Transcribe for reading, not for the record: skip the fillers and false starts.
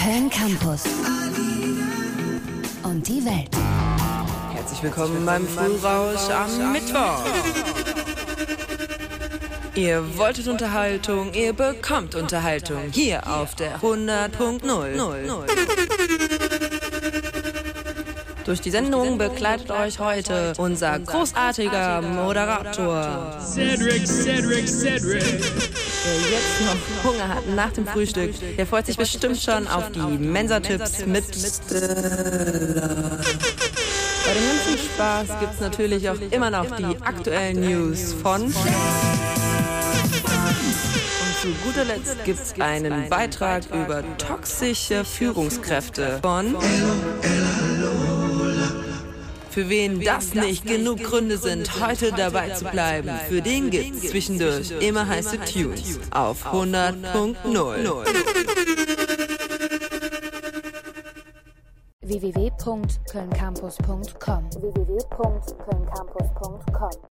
Köln Campus und die Welt. Herzlich willkommen beim Frührausch am Mittwoch. Ihr wolltet Unterhaltung, ihr bekommt Unterhaltung hier auf der 100.0. Durch die Sendung begleitet euch heute unser großartiger Moderator Cedric. Wer jetzt noch Hunger hat nach dem Frühstück, der freut sich bestimmt schon auf die Mensa-Tipps mit Stella. Bei dem ganzen Spaß gibt's natürlich auch immer noch die aktuellen News von... Und zu guter Letzt gibt's einen Beitrag über toxische Führungskräfte von... Für wen das nicht genug Gründe sind, heute dabei zu bleiben, für den gibt's zwischendurch immer heiße Tunes auf 100.0. www.kölncampus.com